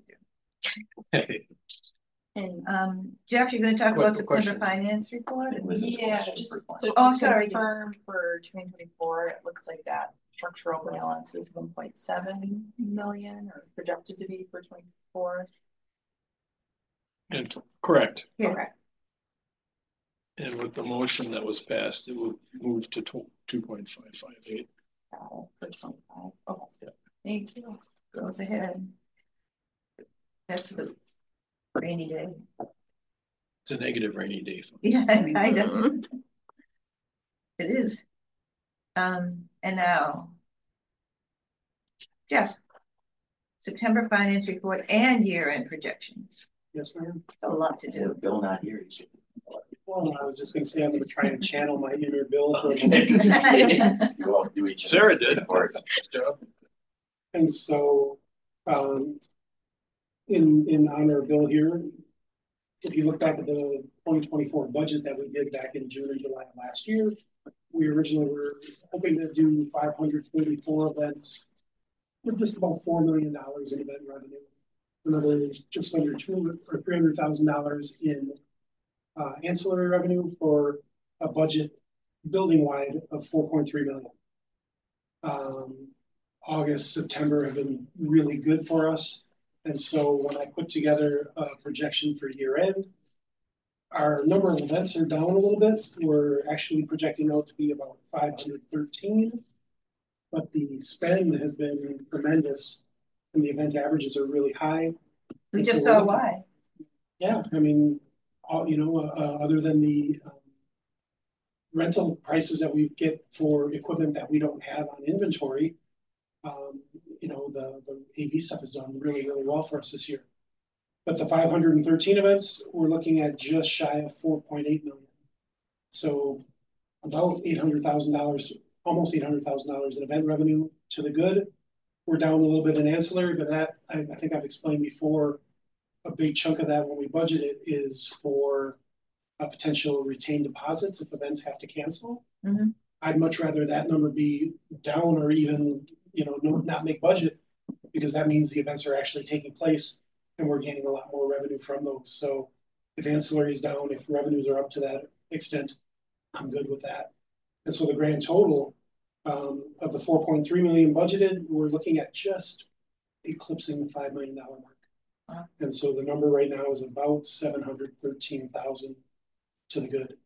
And Jeff, you're going to talk about September finance report? Yeah, just to confirm for 2024, it looks like that structural balance is 1.7 million or projected to be for 2024. And correct. Yeah. Okay. And with the motion that was passed, it would move to 2.558. For 25. Okay. Yeah. Thank you. Goes ahead. That's the rainy day. It's a negative rainy day. Yeah, kind of. It is. And now, Jeff, September finance report and year-end projections. Yes, ma'am. A lot to do. Bill not here. Well, I was just going to say I'm going to try and channel my inner Bill for a You all do each Sarah did. And so, in honor of Bill here, if you look back at the 2024 budget that we did back in June and July of last year, we originally were hoping to do 534 events with just about $4 million in event revenue. Another just under $300,000 in ancillary revenue for a budget building-wide of 4.3 million. August, September have been really good for us. And so when I put together a projection for year end, our number of events are down a little bit. We're actually projecting out to be about 513, but the spend has been tremendous and the event averages are really high. We just saw why. Yeah, I mean, other than the rental prices that we get for equipment that we don't have on inventory, the AV stuff has done really, really well for us this year. But the 513 events, we're looking at just shy of 4.8 million. So about $800,000, almost $800,000 in event revenue to the good. We're down a little bit in ancillary, but that I think I've explained before. A big chunk of that when we budget it is for a potential retained deposits if events have to cancel. Mm-hmm. I'd much rather that number be down or even, not make budget, because that means the events are actually taking place and we're gaining a lot more revenue from those. So if ancillary is down, if revenues are up to that extent, I'm good with that. And so the grand total of the 4.3 million budgeted, we're looking at just eclipsing the $5 million mark. Wow. And so the number right now is about 713,000 to the good.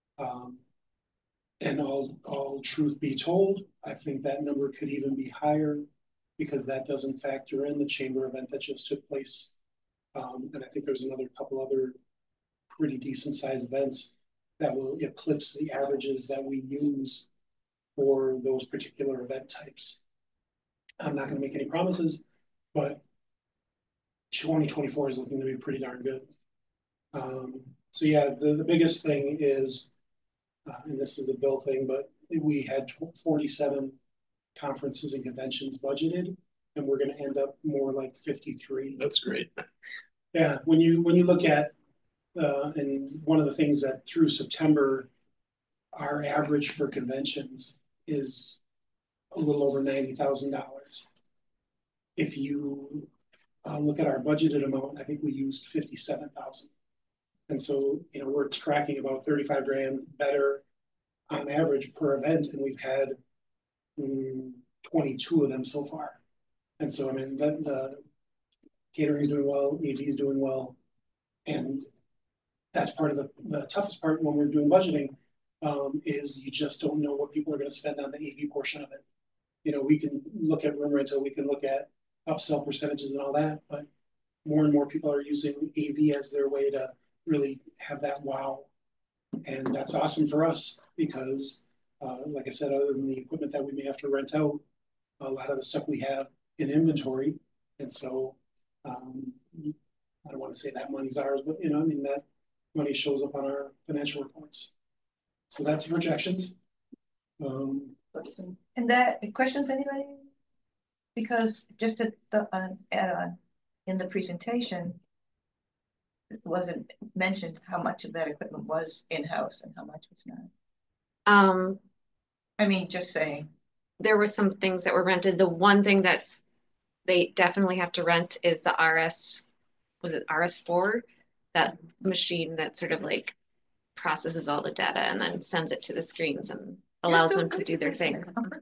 And all truth be told, I think that number could even be higher because that doesn't factor in the chamber event that just took place. And I think there's another couple other pretty decent sized events that will eclipse the averages that we use for those particular event types. I'm not going to make any promises, but 2024 is looking to be pretty darn good. So yeah, the biggest thing is, and this is a bill thing, but we had 47 conferences and conventions budgeted, and we're going to end up more like 53. That's great. Yeah, when you look at, and one of the things that through September, our average for conventions is a little over $90,000. If you look at our budgeted amount, I think we used 57,000. And so, you know, we're tracking about 35 grand better on average per event, and we've had 22 of them so far. And so, I mean, the catering is doing well, AV is doing well, and that's part of the toughest part when we're doing budgeting, is you just don't know what people are going to spend on the AV portion of it. You know, we can look at room rental, we can look at upsell percentages and all that, but more and more people are using AV as their way to really have that wow. And that's awesome for us because, like I said, other than the equipment that we may have to rent out, a lot of the stuff we have in inventory. And so, I don't want to say that money's ours, but you know, I mean, that money shows up on our financial reports. So that's projections. And that, questions, anybody? Because just to add on, in the presentation, it wasn't mentioned how much of that equipment was in-house and how much was not. I mean, just saying. There were some things that were rented. The one thing that's they definitely have to rent is the RS4, that machine that sort of like processes all the data and then sends it to the screens and allows them to do their thing.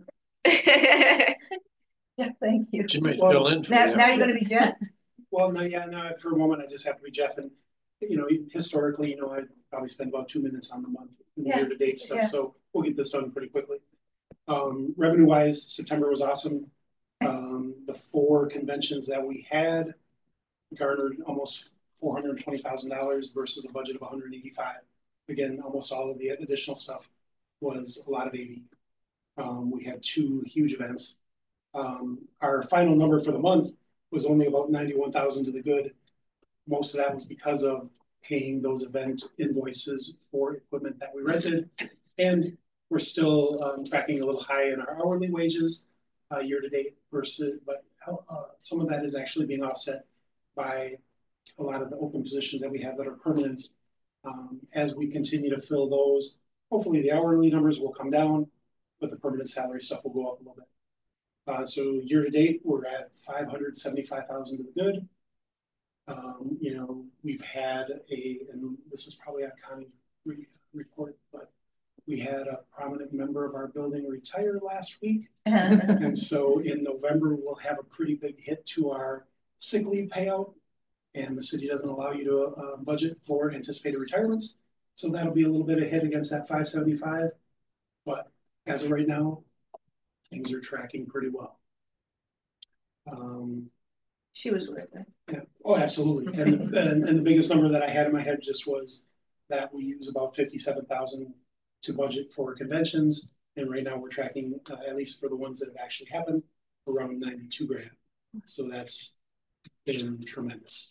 Yeah, thank you. She might fill in for now you. you're going to be Jeff. Well, no, yeah, no, for a moment, I just have to be Jeff. And, you know, historically, you know, I probably spend about 2 minutes on the month and year-to-date stuff. Yeah. So we'll get this done pretty quickly. Revenue-wise, September was awesome. The 4 conventions that we had garnered almost $420,000 versus a budget of $185,000. Again, almost all of the additional stuff was a lot of AV. We had 2 huge events. Our final number for the month was only about $91,000 to the good. Most of that was because of paying those event invoices for equipment that we rented. And we're still tracking a little high in our hourly wages year to date versus, but some of that is actually being offset by a lot of the open positions that we have that are permanent. As we continue to fill those, hopefully the hourly numbers will come down, but the permanent salary stuff will go up a little bit. So year to date, we're at $575,000 to the good. You know, we've had and this is probably a county report, but we had a prominent member of our building retire last week. And so in November, we'll have a pretty big hit to our sick leave payout. And the city doesn't allow you to budget for anticipated retirements. So that'll be a little bit of hit against that 575. But as of right now, things are tracking pretty well. She was worth it. Yeah. Oh, absolutely. And the biggest number that I had in my head just was that we use about 57,000 to budget for conventions. And right now we're tracking, at least for the ones that have actually happened, around 92 grand. So that's been tremendous.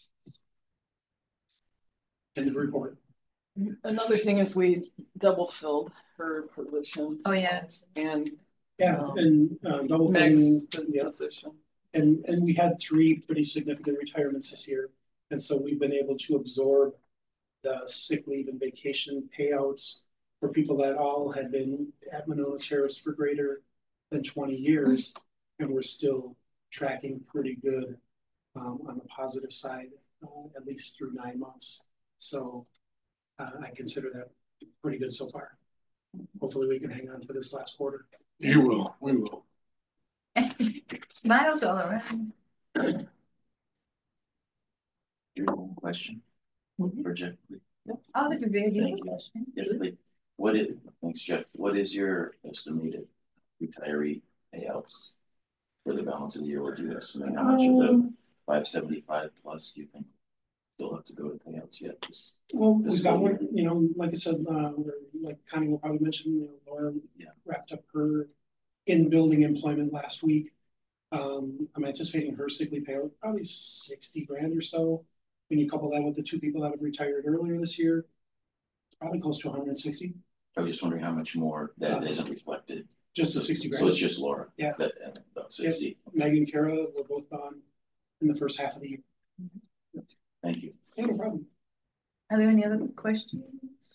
End of report. Another thing is we double filled her position. Oh yeah. And double Meg's yeah. position. And we had 3 pretty significant retirements this year. And so we've been able to absorb the sick leave and vacation payouts for people that all had been at Monona Terrace for greater than 20 years. And we're still tracking pretty good on the positive side, at least through 9 months. So I consider that pretty good so far. Hopefully we can hang on for this last quarter. You will, we will. Smiles all around. Your own question. Bridget. I'll let you read your Thank you. question. Yes, please. Thanks, Jeff. What is your estimated retiree payouts for the balance of the year? What do you estimate? How much of the 575 plus do you think still have to go to payouts yet? Well, we've got one, you know, like I said, we're like Connie will probably mention, you know, Laura wrapped up her in-building employment last week. I'm anticipating her sick leave payout probably 60 grand or so. When you couple that with the two people that have retired earlier this year, it's probably close to 160. I was just wondering how much more that isn't reflected. Just the 60 grand. So it's just Laura. Yeah. And about 60. Yep. Meg and Kara were both gone in the first half of the year. Thank you. Yeah, no problem. Are there any other questions?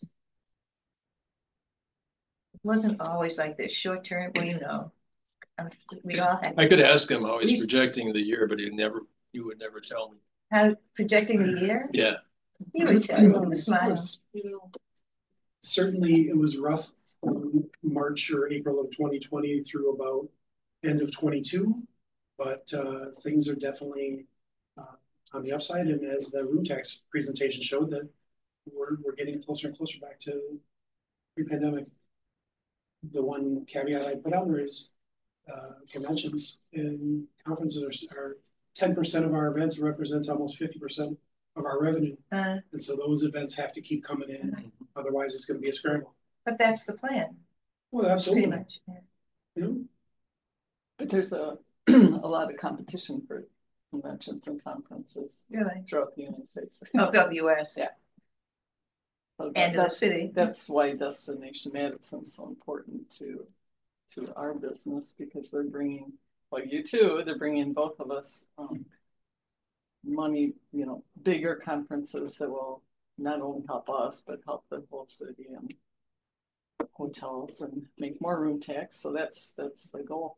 It wasn't always like this short term, well, you know. We all had. I could ask him how he's projecting the year, but you would never tell me. How projecting the year? Yeah. He would tell you, he was smiling. Certainly it was rough from March or April of 2020 through about end of 22, but things are definitely on the upside. And as the room tax presentation showed, that we're getting closer and closer back to pre-pandemic. The one caveat I put out there is conventions and conferences are 10% of our events represents almost 50% of our revenue. And so those events have to keep coming in. Otherwise it's going to be a scramble. But that's the plan. Well, absolutely. Pretty much, yeah. Yeah. But there's a lot of competition for conventions and conferences Really? throughout the United States. Oh, throughout the US. Yeah. So And in the city. That's why Destination Madison's so important to our business, because they're bringing, well, you too, they're bringing both of us money, you know, bigger conferences that will not only help us, but help the whole city and hotels and make more room tax. So that's the goal.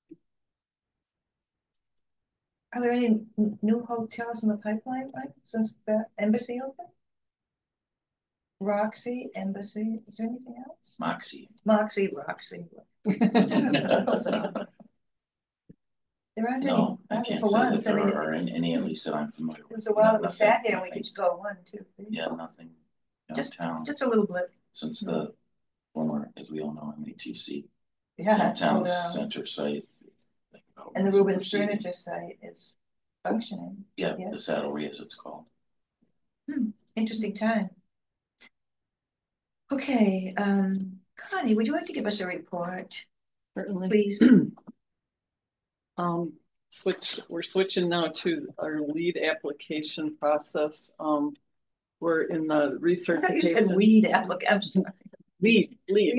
Are there any new hotels in the pipeline, right, since the Embassy opened? Roxy, Embassy, is there anything else? Moxie. Roxy. There aren't No, any. I can't for say once, that I there mean, are any, at least that I'm familiar with. It was a while that we Nothing- sat there and we nothing. could go 1, 2, 3. Yeah, nothing Just downtown. a little blip. Since the former, as we all know, MATC Yeah. downtown center site. And the Rubens Furniture site is functioning. Yeah, the Saddlery as it's called. Interesting time. Okay, Connie, would you like to give us a report? Certainly. Please. We're switching now to our lead application process. We're in the research. I thought you said weed application. Lead.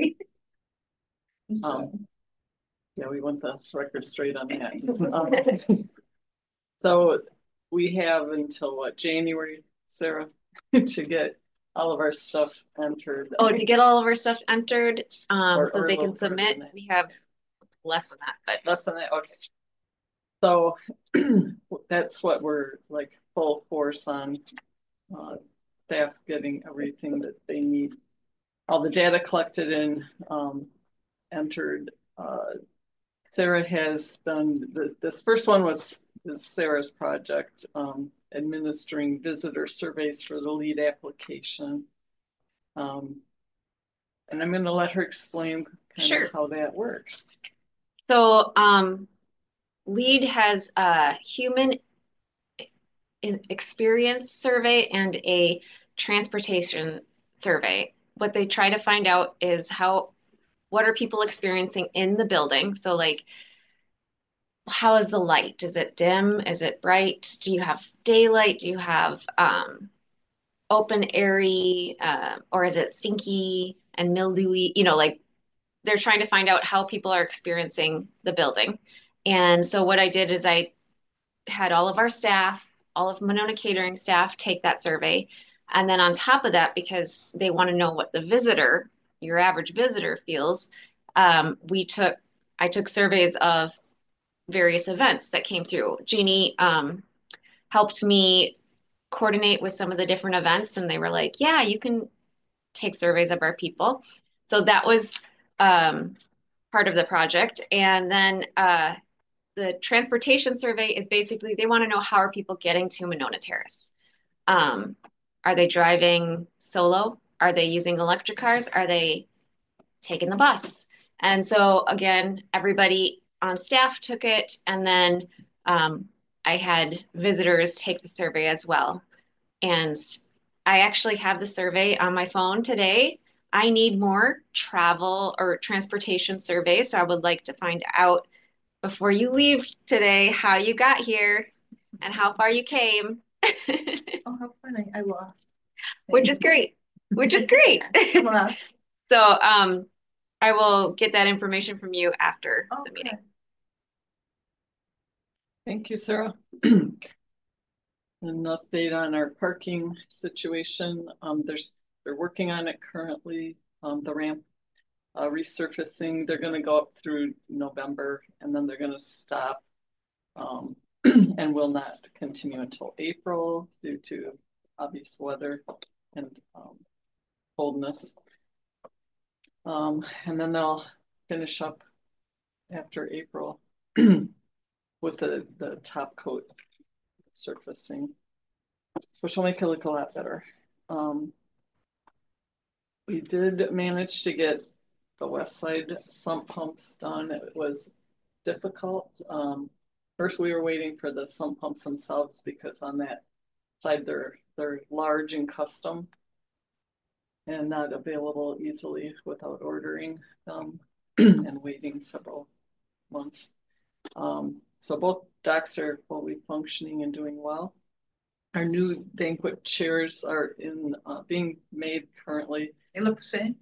Yeah, we want the record straight on that. So we have until what, January, Sarah, to get all of our stuff entered. Oh, to get all of our stuff entered, Or so they a little can submit. further than We have less than that, but less than that. Okay. So that's what we're like full force on. Staff getting everything that they need. All the data collected and entered. Sarah has done this first one is Sarah's project, administering visitor surveys for the lead application. And I'm going to let her explain kind of how that works. so LEAD has a human experience survey and a transportation survey. What they try to find out is what are people experiencing in the building? So like, how is the light? Is it dim? Is it bright? Do you have daylight? Do you have open airy, or is it stinky and mildewy? You know, like they're trying to find out how people are experiencing the building. And so what I did is I had all of our staff, all of Monona Catering staff take that survey. And then on top of that, because they want to know what the visitor, your average visitor feels, I took surveys of various events that came through. Jeannie helped me coordinate with some of the different events, and they were like, yeah, you can take surveys of our people. So that was part of the project. And then the transportation survey is basically, they want to know how are people getting to Monona Terrace? Are they driving solo? Are they using electric cars? Are they taking the bus? And so again, everybody on staff took it, and then I had visitors take the survey as well. And I actually have the survey on my phone today. I need more travel or transportation surveys. So I would like to find out before you leave today how you got here and how far you came. Oh, how funny. I will. Which is great. Which is great. So I will get that information from you after the meeting. Thank you, Sarah. An update on our parking situation. They're working on it currently. The ramp resurfacing. They're going to go up through November, and then they're going to stop, and will not continue until April due to obvious weather and coldness. And then they'll finish up after April with the top coat surfacing, which will make it look a lot better. We did manage to get the west side sump pumps done. It was difficult. First, we were waiting for the sump pumps themselves because on that side they're large and custom and not available easily without ordering them and waiting several months. So both docks are fully functioning and doing well. Our new banquet chairs are being made currently. They look the same?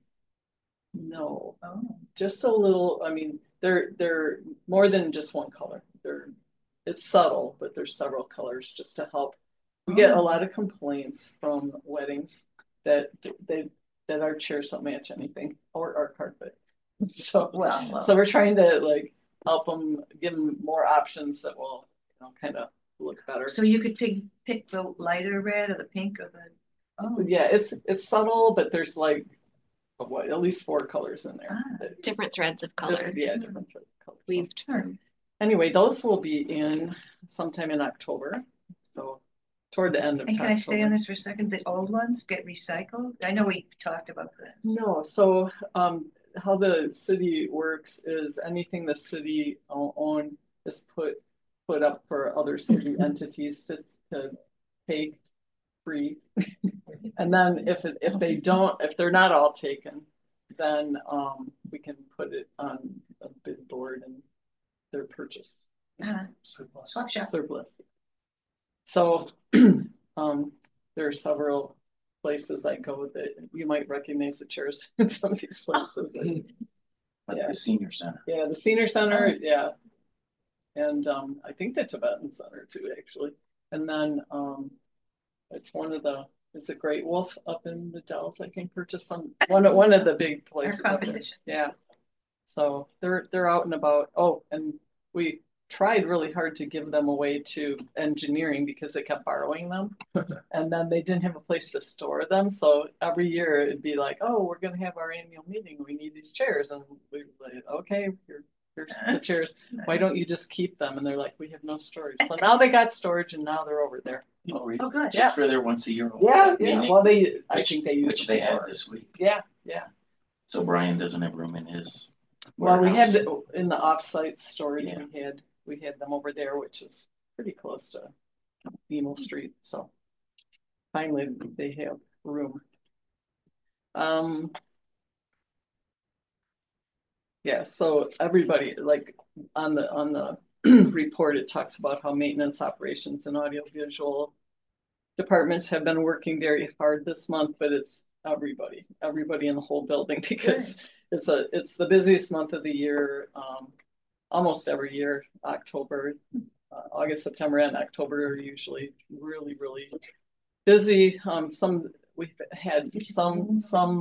No, Oh. just a little. I mean, they're more than just one color. It's subtle, but there's several colors just to help. We get a lot of complaints from weddings that our chairs don't match anything or our carpet. So so we're trying to like help them, give them more options that will, kind of look better. So you could pick the lighter red or the pink or the. Oh. Yeah, it's subtle, but there's like at least 4 colors in there. Different threads of color. Different threads of color. Weaved through. Anyway, those will be in sometime in October. So toward the end of October. And can I stay on this for a second? The old ones get recycled? I know we talked about this. No, so how the city works is anything the city own is put up for other city entities to take free. And then if they're not all taken, then we can put it on a bid board and they're purchased. Surplus. So there are several places I go that you might recognize the chairs in some of these places. Like the senior center. Yeah, the senior center, yeah. And I think the Tibetan Center too, actually. And then it's one of the, is it Great Wolf up in the Dells, I think, purchased one of the big places. Yeah. So they're out and about. Oh, and we tried really hard to give them away to engineering because they kept borrowing them. And then they didn't have a place to store them. So every year it'd be like, oh, we're going to have our annual meeting. We need these chairs. And we'd like, okay, here's the chairs. Why don't you just keep them? And they're like, we have no storage. So now they got storage and now they're over there. Oh, really? Oh, good. Yeah. For their once a year. Yeah. Well, I think they use which they had this week. Yeah. So Brian doesn't have room in his. Well, warehouse. we had in the offsite storage. Yeah. We had them over there, which is pretty close to Beamel Street. So finally, they have room. Yeah. So everybody, like on the report, it talks about how maintenance, operations, and audiovisual departments have been working very hard this month, but it's everybody in the whole building because it's the busiest month of the year. Almost every year, October, August, September, and October are usually really, really busy. We've had some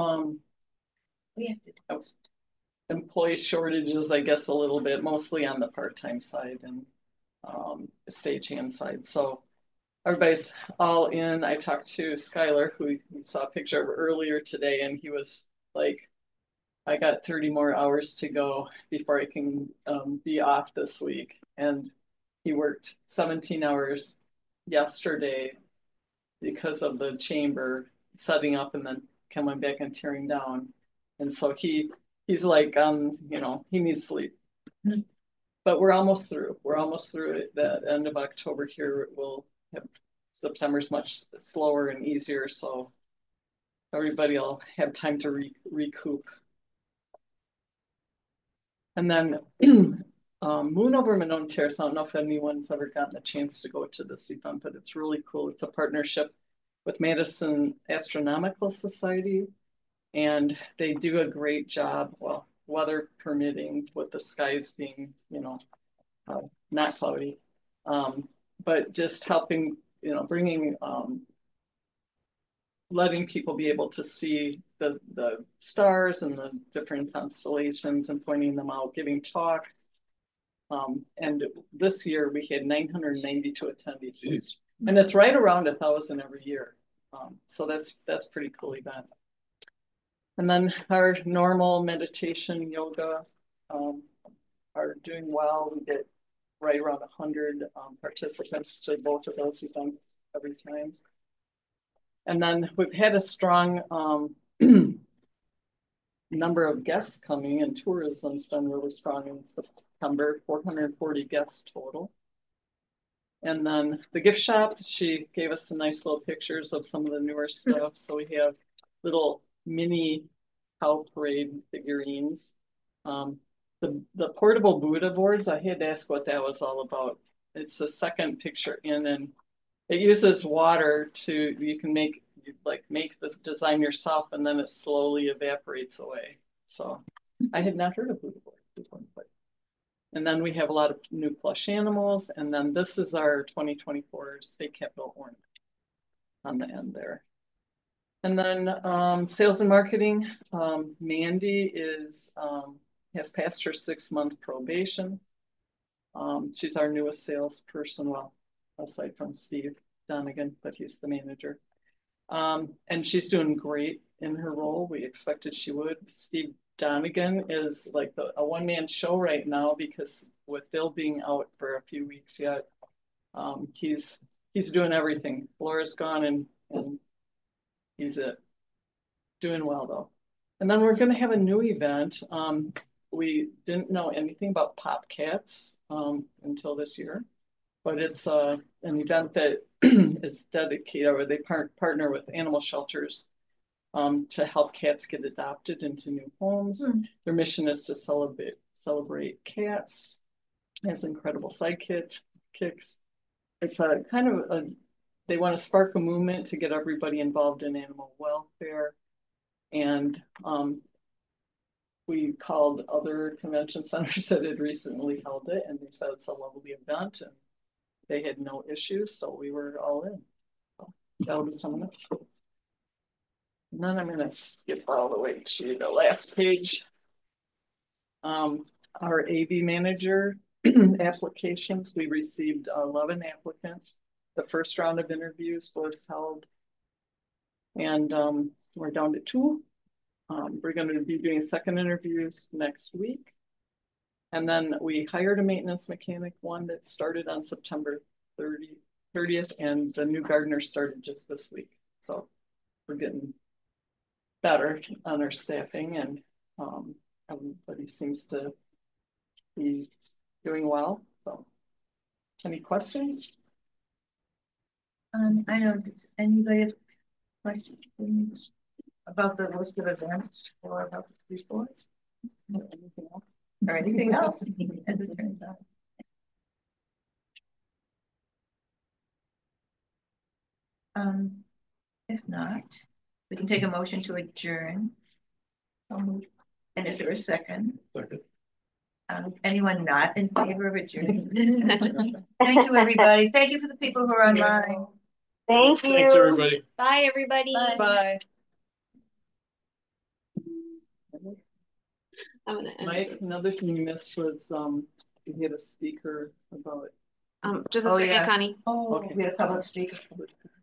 employee shortages, I guess, a little bit, mostly on the part-time side and stagehand side. So everybody's all in. I talked to Skylar, who we saw a picture of earlier today, and he was like I got 30 more hours to go before I can be off this week. And he worked 17 hours yesterday because of the chamber setting up and then coming back and tearing down. And so he's like, you know, he needs sleep. But we're almost through. We're almost through it. The end of October here will have September's much slower and easier. So everybody will have time to recoup. And then Moon over Monona Terrace. I don't know if anyone's ever gotten a chance to go to this event, but it's really cool. It's a partnership with Madison Astronomical Society, and they do a great job, well, weather permitting, with the skies being, you know, not cloudy, but just helping, you know, bringing, letting people be able to see the stars and the different constellations and pointing them out, giving talk. And this year we had 992 attendees, and it's right around 1,000 every year. So that's pretty cool event. And then our normal meditation, yoga, are doing well. We get right around 100 participants to both of those events every time. And then we've had a strong number of guests coming, and tourism's been really strong in September, 440 guests total. And then the gift shop, she gave us some nice little pictures of some of the newer stuff. So we have little mini cow parade figurines. The portable Buddha boards, I had to ask what that was all about. It's the second picture in, and it uses water to, you can make this design yourself, and then it slowly evaporates away. So I had not heard of Buddha board before, but. And then we have a lot of new plush animals. And then this is our 2024 State Capitol ornament on the end there. And then sales and marketing. Mandy has passed her 6-month probation. She's our newest salesperson, well, aside from Steve Donegan, but he's the manager. And she's doing great in her role. We expected she would. Steve Donegan is like a one-man show right now, because with Bill being out for a few weeks yet, he's doing everything. Laura's gone, and he's doing well though. And then we're going to have a new event. We didn't know anything about Pop Cats until this year, but it's an event that is dedicated, or they partner with animal shelters to help cats get adopted into new homes. Their mission is to celebrate cats as incredible sidekicks. It's a kind of they want to spark a movement to get everybody involved in animal welfare. And we called other convention centers that had recently held it, and they said it's a lovely event, and they had no issues, so we were all in. So that'll be coming up. And then I'm going to skip all the way to the last page. Our AV manager applications, we received 11 applicants. The first round of interviews was held, and we're down to 2. We're going to be doing second interviews next week. And then we hired a maintenance mechanic, one that started on September 30th, and the new gardener started just this week. So we're getting better on our staffing, and everybody seems to be doing well. So any questions? I know, does anybody have questions about the list of events or about the report? Anything else? Or anything else? If not, we can take a motion to adjourn. And is there a second? Second. Anyone not in favor of adjourning? Thank you, everybody. Thank you for the people who are online. Thank you. Thanks, everybody. Bye, everybody. Bye. I'm gonna end. Mike, another thing you missed was we had a speaker about Just a Oh, second, yeah. Connie. Oh, Okay. we had a public speaker.